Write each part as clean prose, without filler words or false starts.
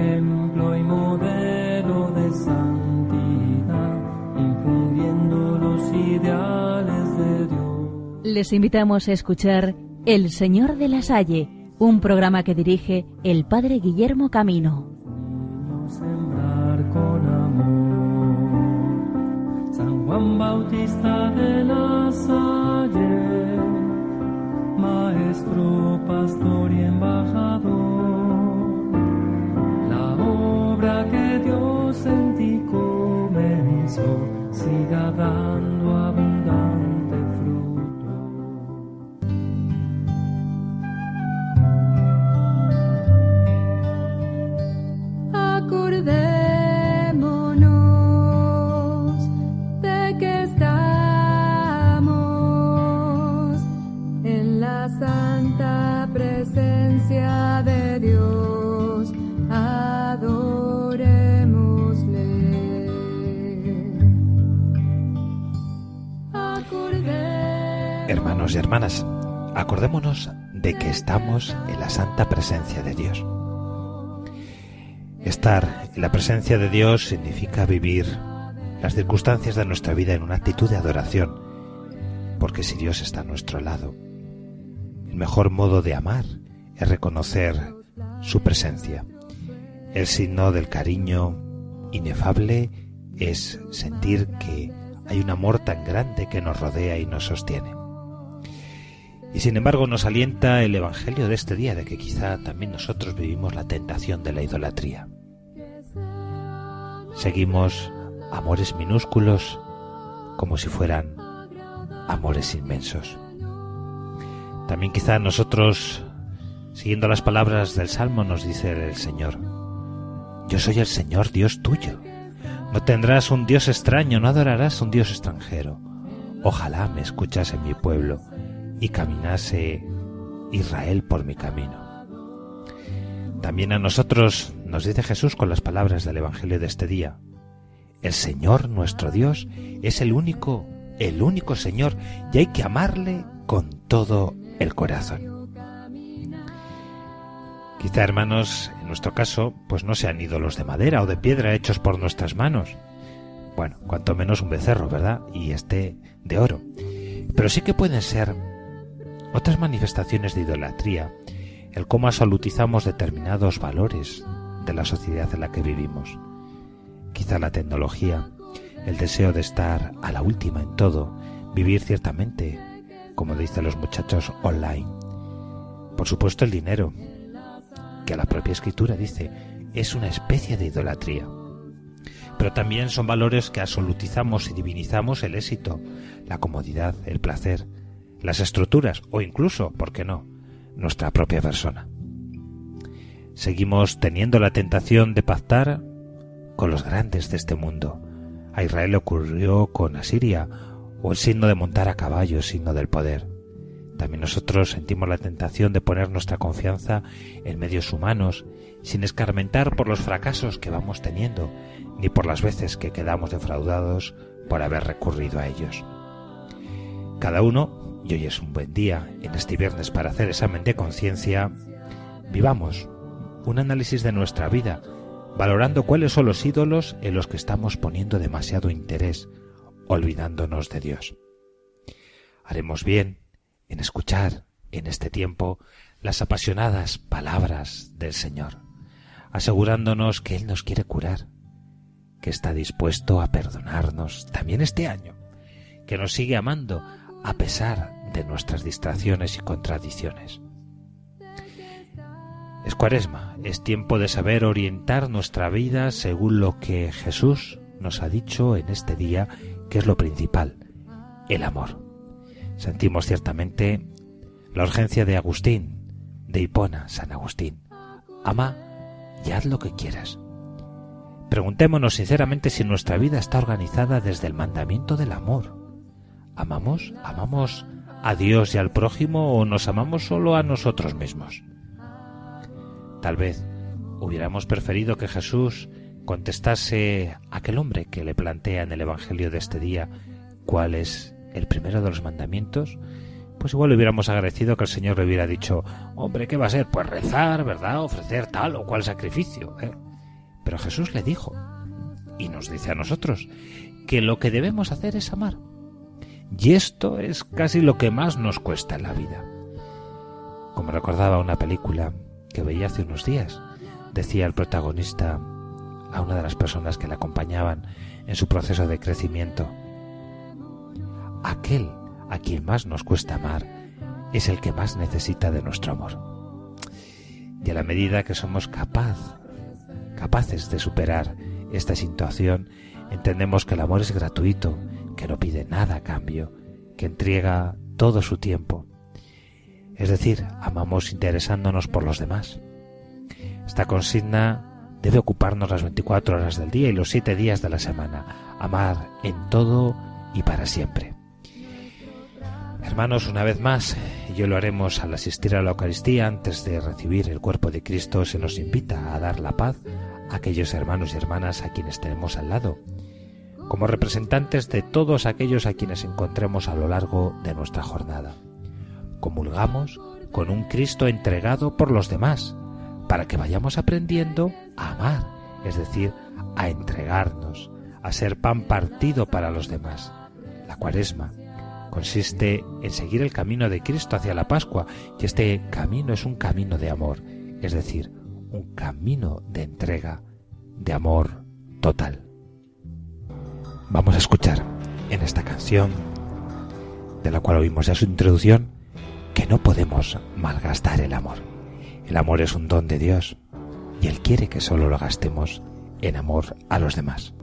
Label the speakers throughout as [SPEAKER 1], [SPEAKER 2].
[SPEAKER 1] ejemplo y modelo de santidad, infundiendo los ideales de Dios.
[SPEAKER 2] Les invitamos a escuchar El Señor de la Salle, un programa que dirige el Padre Guillermo Camino.
[SPEAKER 1] Sembrar con amor. San Juan Bautista de la Salle, maestro, pastor y embajador, la obra que Dios en ti comenzó siga dando abundante fruto. Acordémonos de que estamos en la santa presencia de Dios, adorémosle.
[SPEAKER 3] Hermanos y hermanas, acordémonos de que estamos en la santa presencia de Dios. Estar en la presencia de Dios significa vivir las circunstancias de nuestra vida en una actitud de adoración, porque si Dios está a nuestro lado, el mejor modo de amar es reconocer su presencia. El signo del cariño inefable es sentir que hay un amor tan grande que nos rodea y nos sostiene. Y sin embargo nos alienta el Evangelio de este día de que quizá también nosotros vivimos la tentación de la idolatría. Seguimos amores minúsculos como si fueran amores inmensos. También quizá nosotros, siguiendo las palabras del Salmo, nos dice el Señor: yo soy el Señor Dios tuyo. No tendrás un Dios extraño, no adorarás a un Dios extranjero. Ojalá me escuchase mi pueblo y caminase Israel por mi camino. También a nosotros nos dice Jesús con las palabras del Evangelio de este día: el Señor nuestro Dios es el único Señor, y hay que amarle con todo el corazón. Quizá, hermanos, en nuestro caso, pues no sean ídolos de madera o de piedra hechos por nuestras manos. Bueno, cuanto menos un becerro, ¿verdad? Y este de oro. Pero sí que pueden ser otras manifestaciones de idolatría, el cómo absolutizamos determinados valores de la sociedad en la que vivimos. Quizá la tecnología, el deseo de estar a la última en todo, vivir ciertamente, como dicen los muchachos, online. Por supuesto el dinero, que la propia Escritura dice, es una especie de idolatría. Pero también son valores que absolutizamos y divinizamos el éxito, la comodidad, el placer, las estructuras o incluso, ¿por qué no?, nuestra propia persona. Seguimos teniendo la tentación de pactar con los grandes de este mundo. A Israel le ocurrió con Asiria, o el signo de montar a caballo, signo del poder. También nosotros sentimos la tentación de poner nuestra confianza en medios humanos, sin escarmentar por los fracasos que vamos teniendo, ni por las veces que quedamos defraudados por haber recurrido a ellos. Cada uno, y hoy es un buen día, en este viernes para hacer examen de conciencia, vivamos un análisis de nuestra vida, valorando cuáles son los ídolos en los que estamos poniendo demasiado interés, olvidándonos de Dios. Haremos bien en escuchar en este tiempo las apasionadas palabras del Señor, asegurándonos que Él nos quiere curar, que está dispuesto a perdonarnos también este año, que nos sigue amando a pesar de nuestras distracciones y contradicciones. Es Cuaresma, es tiempo de saber orientar nuestra vida según lo que Jesús nos ha dicho en este día, que es lo principal, el amor. Sentimos ciertamente la urgencia de Agustín, de Hipona, San Agustín. Ama y haz lo que quieras. Preguntémonos sinceramente si nuestra vida está organizada desde el mandamiento del amor. ¿Amamos a Dios y al prójimo o nos amamos solo a nosotros mismos? Tal vez hubiéramos preferido que Jesús contestase a aquel hombre que le plantea en el Evangelio de este día cuál es el primero de los mandamientos. Pues igual le hubiéramos agradecido que el Señor le hubiera dicho: hombre, ¿qué va a ser? Pues rezar, ¿verdad? Ofrecer tal o cual sacrificio, Pero Jesús le dijo, y nos dice a nosotros, que lo que debemos hacer es amar. Y esto es casi lo que más nos cuesta en la vida. Como recordaba una película que veía hace unos días, decía el protagonista a una de las personas que le acompañaban en su proceso de crecimiento: aquel a quien más nos cuesta amar es el que más necesita de nuestro amor. Y a la medida que somos capaces de superar esta situación, entendemos que el amor es gratuito, que no pide nada a cambio, que entrega todo su tiempo. Es decir, amamos interesándonos por los demás. Esta consigna debe ocuparnos las 24 horas del día y los 7 días de la semana. Amar en todo y para siempre. Hermanos, una vez más, y hoy lo haremos al asistir a la Eucaristía, antes de recibir el cuerpo de Cristo, se nos invita a dar la paz a aquellos hermanos y hermanas a quienes tenemos al lado, como representantes de todos aquellos a quienes encontremos a lo largo de nuestra jornada. Comulgamos con un Cristo entregado por los demás, para que vayamos aprendiendo a amar, es decir, a entregarnos, a ser pan partido para los demás. La Cuaresma consiste en seguir el camino de Cristo hacia la Pascua, y este camino es un camino de amor, es decir, un camino de entrega, de amor total. Vamos a escuchar en esta canción, de la cual oímos ya su introducción, que no podemos malgastar el amor. El amor es un don de Dios y Él quiere que solo lo gastemos en amor a los demás.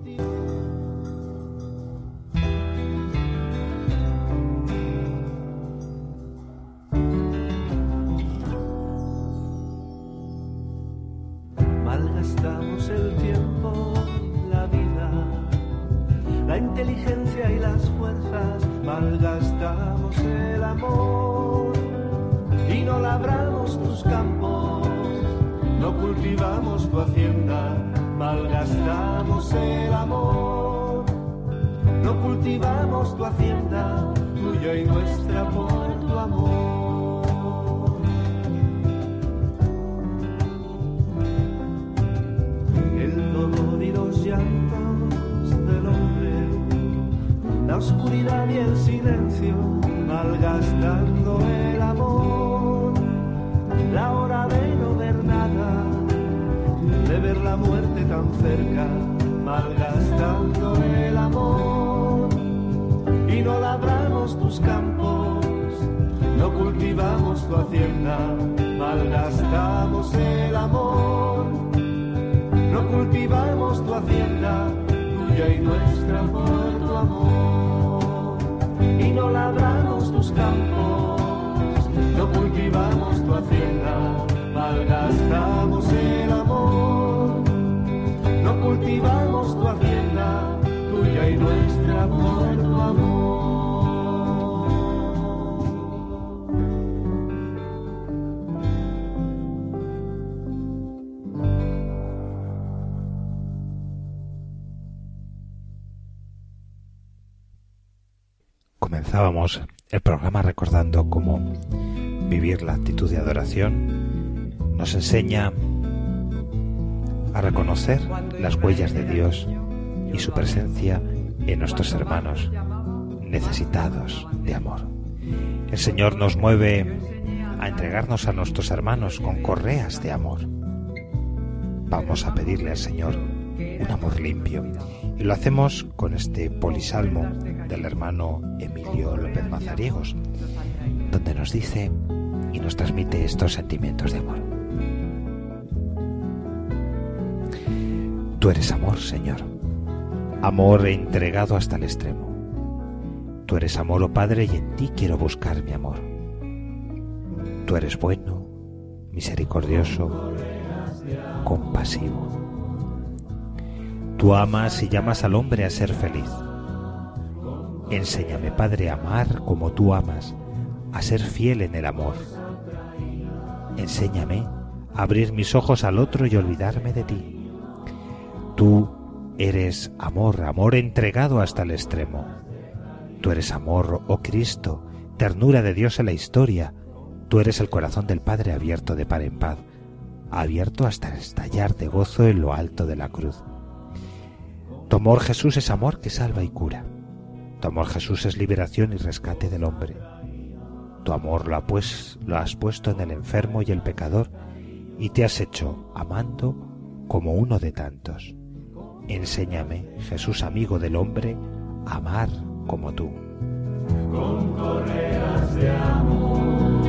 [SPEAKER 4] Malgastamos el tiempo, la vida, la inteligencia y las fuerzas, malgastamos el amor y no labramos tus campos, no cultivamos tu hacienda, malgastamos el amor, no cultivamos tu hacienda, tuya y nuestra por tu amor. El dolor y los llantos del hombre, la oscuridad y el silencio, malgastando el amor, la hora de no ver nada, de ver la muerte tan cerca, malgastando el amor, y no labramos tus campos, no cultivamos tu hacienda, malgastamos el amor, no cultivamos tu hacienda, tuya y nuestra por tu amor, y no labramos tus campos, no cultivamos tu hacienda, malgastamos el amor, no cultivamos tu hacienda, tuya y nuestra por tu amor.
[SPEAKER 3] Comenzábamos el programa recordando cómo vivir la actitud de adoración nos enseña a reconocer las huellas de Dios y su presencia en nuestros hermanos necesitados de amor. El Señor nos mueve a entregarnos a nuestros hermanos con correas de amor. Vamos a pedirle al Señor un amor limpio, y lo hacemos con este polisalmo del hermano Emilio López Mazariegos, donde nos dice y nos transmite estos sentimientos de amor. Tú eres amor, Señor, amor entregado hasta el extremo. Tú eres amor, oh Padre, y en ti quiero buscar mi amor. Tú eres bueno, misericordioso, compasivo. Tú amas y llamas al hombre a ser feliz. Enséñame, Padre, a amar como tú amas, a ser fiel en el amor. Enséñame a abrir mis ojos al otro y olvidarme de ti. Tú eres amor, amor entregado hasta el extremo. Tú eres amor, oh Cristo, ternura de Dios en la historia. Tú eres el corazón del Padre abierto de par en par. abierto hasta estallar de gozo en lo alto de la cruz. Tu amor, Jesús, es amor que salva y cura. Tu amor, Jesús, es liberación y rescate del hombre. Tu amor lo has puesto en el enfermo y el pecador y te has hecho amando como uno de tantos. Enséñame, Jesús, amigo del hombre, a amar como tú.
[SPEAKER 1] Con correas de amor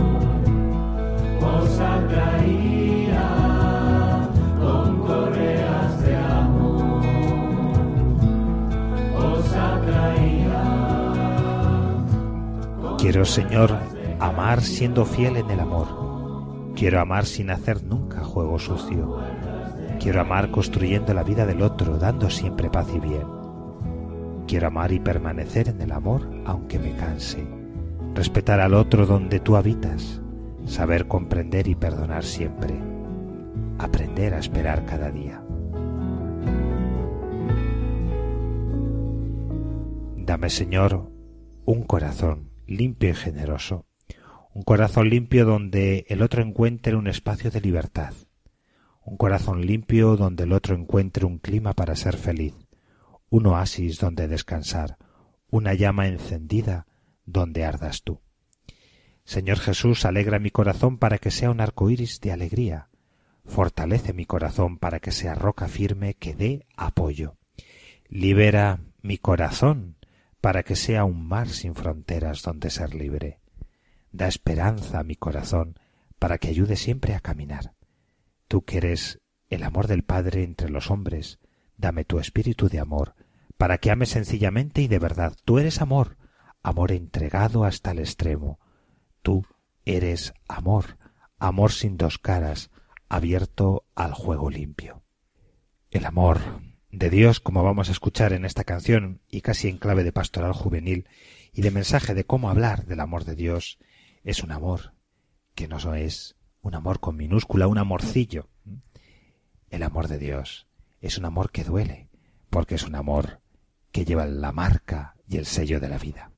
[SPEAKER 1] os atraía, con correas de amor os atraía.
[SPEAKER 3] Quiero, Señor, amar siendo fiel en el amor. Quiero amar sin hacer nunca juego sucio. Quiero amar construyendo la vida del otro, dando siempre paz y bien. Quiero amar y permanecer en el amor aunque me canse. Respetar al otro donde tú habitas. Saber comprender y perdonar siempre. Aprender a esperar cada día. Dame, Señor, un corazón limpio y generoso. Un corazón limpio donde el otro encuentre un espacio de libertad. Un corazón limpio donde el otro encuentre un clima para ser feliz. Un oasis donde descansar. Una llama encendida donde ardas tú. Señor Jesús, alegra mi corazón para que sea un arco iris de alegría. Fortalece mi corazón para que sea roca firme que dé apoyo. Libera mi corazón para que sea un mar sin fronteras donde ser libre. Da esperanza a mi corazón para que ayude siempre a caminar. Tú que eres el amor del Padre entre los hombres, dame tu espíritu de amor para que ame sencillamente y de verdad. Tú eres amor, amor entregado hasta el extremo. Tú eres amor, amor sin dos caras, abierto al juego limpio. El amor de Dios, como vamos a escuchar en esta canción, y casi en clave de pastoral juvenil y de mensaje de cómo hablar del amor de Dios, es un amor que no es un amor con minúscula, un amorcillo. El amor de Dios es un amor que duele, porque es un amor que lleva la marca y el sello de la vida.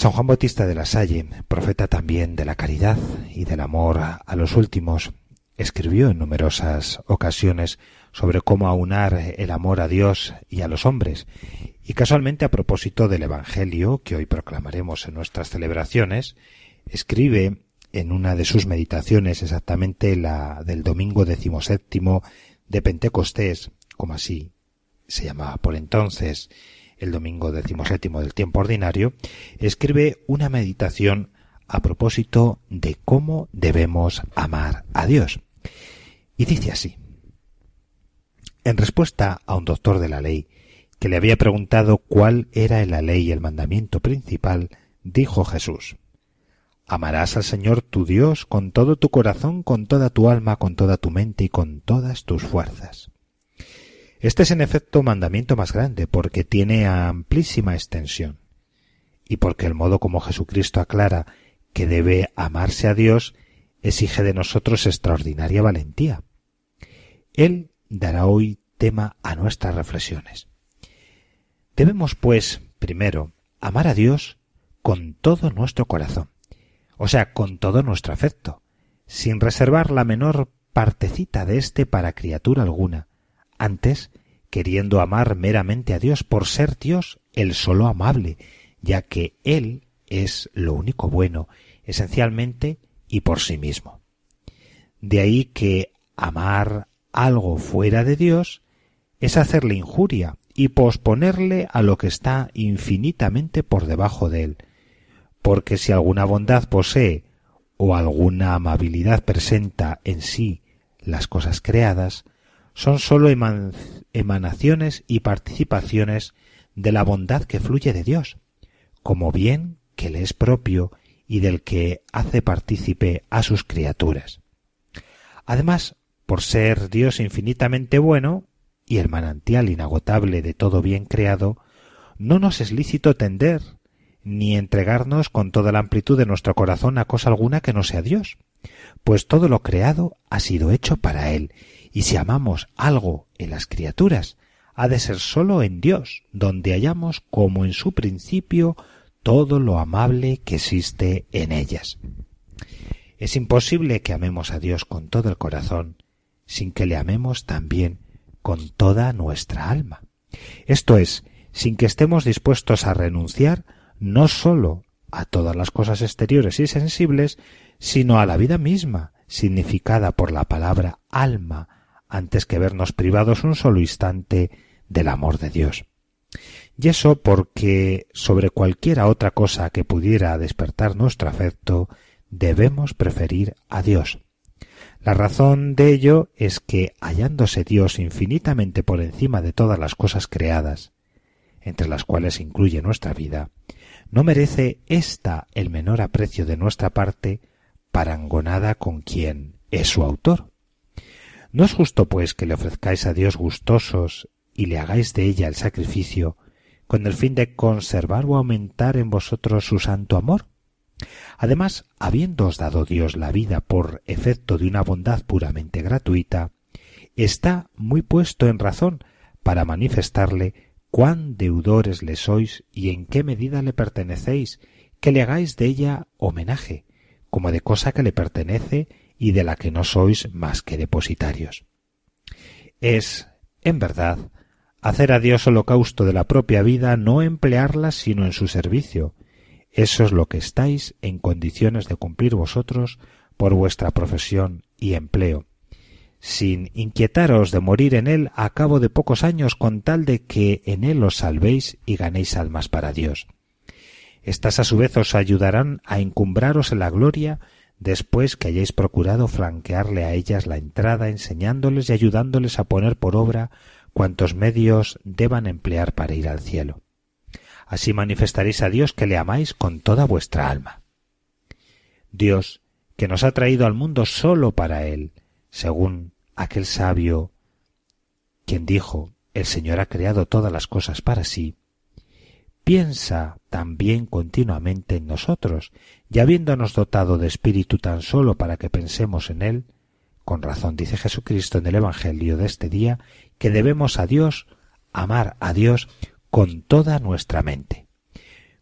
[SPEAKER 3] San Juan Bautista de la Salle, profeta también de la caridad y del amor a los últimos, escribió en numerosas ocasiones sobre cómo aunar el amor a Dios y a los hombres, y casualmente a propósito del Evangelio que hoy proclamaremos en nuestras celebraciones, escribe en una de sus meditaciones, exactamente la del domingo 17 de Pentecostés, como así se llamaba por entonces, el domingo 17 del tiempo ordinario, escribe una meditación a propósito de cómo debemos amar a Dios. Y dice así: en respuesta a un doctor de la ley que le había preguntado cuál era la ley y el mandamiento principal, dijo Jesús: amarás al Señor tu Dios con todo tu corazón, con toda tu alma, con toda tu mente y con todas tus fuerzas. Este es en efecto mandamiento más grande porque tiene amplísima extensión y porque el modo como Jesucristo aclara que debe amarse a Dios exige de nosotros extraordinaria valentía. Él dará hoy tema a nuestras reflexiones. Debemos, pues, primero, amar a Dios con todo nuestro corazón, o sea, con todo nuestro afecto, sin reservar la menor partecita de éste para criatura alguna, antes queriendo amar meramente a Dios por ser Dios el solo amable, ya que Él es lo único bueno, esencialmente y por sí mismo. De ahí que amar algo fuera de Dios es hacerle injuria y posponerle a lo que está infinitamente por debajo de él, porque si alguna bondad posee o alguna amabilidad presenta en sí las cosas creadas, son sólo emanaciones y participaciones de la bondad que fluye de Dios, como bien que le es propio y del que hace partícipe a sus criaturas. Además, por ser Dios infinitamente bueno y el manantial inagotable de todo bien creado, no nos es lícito tender ni entregarnos con toda la amplitud de nuestro corazón a cosa alguna que no sea Dios, pues todo lo creado ha sido hecho para Él, y si amamos algo en las criaturas, ha de ser sólo en Dios, donde hallamos como en su principio todo lo amable que existe en ellas. Es imposible que amemos a Dios con todo el corazón sin que le amemos también con toda nuestra alma. Esto es, sin que estemos dispuestos a renunciar no sólo a todas las cosas exteriores y sensibles, sino a la vida misma, significada por la palabra alma, antes que vernos privados un solo instante del amor de Dios. Y eso porque sobre cualquiera otra cosa que pudiera despertar nuestro afecto, debemos preferir a Dios. La razón de ello es que, hallándose Dios infinitamente por encima de todas las cosas creadas, entre las cuales incluye nuestra vida, no merece ésta el menor aprecio de nuestra parte parangonada con quien es su autor. ¿No es justo, pues, que le ofrezcáis a Dios gustosos y le hagáis de ella el sacrificio, con el fin de conservar o aumentar en vosotros su santo amor? Además, habiéndoos dado Dios la vida por efecto de una bondad puramente gratuita, está muy puesto en razón para manifestarle cuán deudores le sois y en qué medida le pertenecéis, que le hagáis de ella homenaje, como de cosa que le pertenece y de la que no sois más que depositarios. Es, en verdad, hacer a Dios holocausto de la propia vida, no emplearla sino en su servicio. Eso es lo que estáis en condiciones de cumplir vosotros por vuestra profesión y empleo, sin inquietaros de morir en él a cabo de pocos años, con tal de que en él os salvéis y ganéis almas para Dios. Estas a su vez os ayudarán a encumbraros en la gloria después que hayáis procurado flanquearle a ellas la entrada, enseñándoles y ayudándoles a poner por obra cuantos medios deban emplear para ir al cielo. Así manifestaréis a Dios que le amáis con toda vuestra alma. Dios, que nos ha traído al mundo sólo para Él, según aquel sabio quien dijo: el Señor ha creado todas las cosas para sí, piensa también continuamente en nosotros, y habiéndonos dotado de espíritu tan solo para que pensemos en Él, con razón dice Jesucristo en el Evangelio de este día, que debemos a Dios amar a Dios con toda nuestra mente.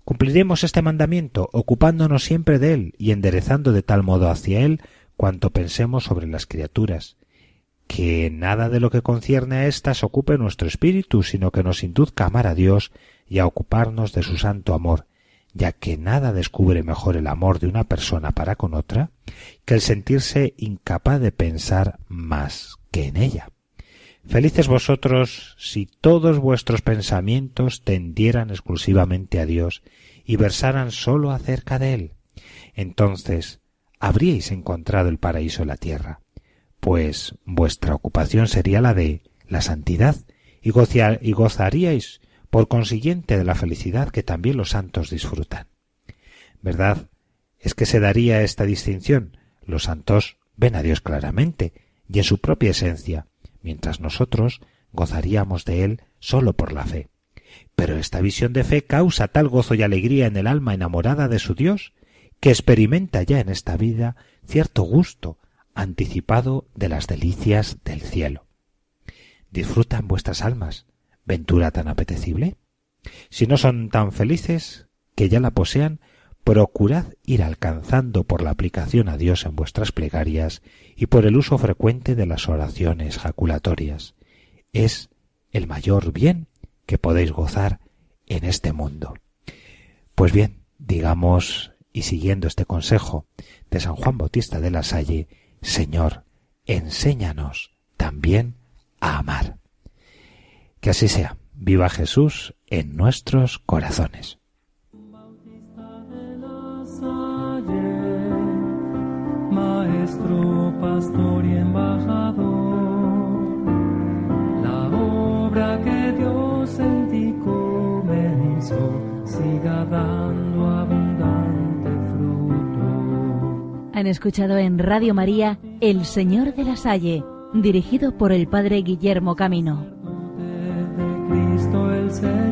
[SPEAKER 3] Cumpliremos este mandamiento ocupándonos siempre de él y enderezando de tal modo hacia él cuanto pensemos sobre las criaturas, que nada de lo que concierne a éstas ocupe nuestro espíritu, sino que nos induzca a amar a Dios y a ocuparnos de su santo amor, ya que nada descubre mejor el amor de una persona para con otra que el sentirse incapaz de pensar más que en ella. Felices vosotros si todos vuestros pensamientos tendieran exclusivamente a Dios y versaran sólo acerca de Él. Entonces habríais encontrado el paraíso en la tierra, pues vuestra ocupación sería la de la santidad y gozaríais por consiguiente de la felicidad que también los santos disfrutan. ¿Verdad? Es que se daría esta distinción. Los santos ven a Dios claramente y en su propia esencia, mientras nosotros gozaríamos de Él sólo por la fe. Pero esta visión de fe causa tal gozo y alegría en el alma enamorada de su Dios, que experimenta ya en esta vida cierto gusto anticipado de las delicias del cielo. ¿Disfrutan vuestras almas ventura tan apetecible? Si no son tan felices que ya la posean, procurad ir alcanzando por la aplicación a Dios en vuestras plegarias y por el uso frecuente de las oraciones jaculatorias. Es el mayor bien que podéis gozar en este mundo. Pues bien, digamos, y siguiendo este consejo de San Juan Bautista de la Salle, Señor, enséñanos también a amar. Que así sea. Viva Jesús en nuestros corazones.
[SPEAKER 1] Maestro, pastor y embajador, la obra que Dios en ti comenzó, siga dando abundante fruto.
[SPEAKER 2] Han escuchado en Radio María El Señor de la Salle, dirigido por el Padre Guillermo Camino.
[SPEAKER 1] De Cristo el Señor.